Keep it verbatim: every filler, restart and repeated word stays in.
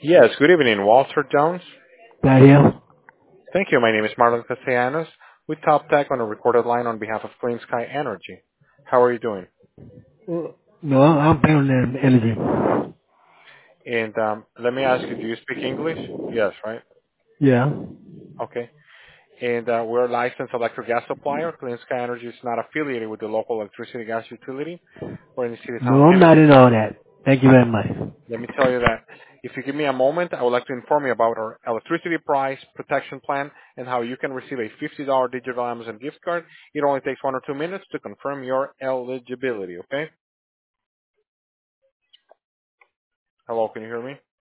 Yes, good evening, Walter Jones. That here? Thank you. My name is Marlon Castellanos with Top Tech on a recorded line on behalf of Clean Sky Energy. How are you doing? Uh, No, I'm paying the energy. And um, let me ask you, do you speak English? Yes, right? Yeah. Okay. And uh, we're a licensed electric gas supplier. Clean Sky Energy is not affiliated with the local electricity gas utility or any city town No, I'm not entity. in all that. Thank you very much. Let me tell you that if you give me a moment, I would like to inform you about our electricity price protection plan and how you can receive a fifty dollars digital Amazon gift card. It only takes one or two minutes to confirm your eligibility, okay? Hello, can you hear me?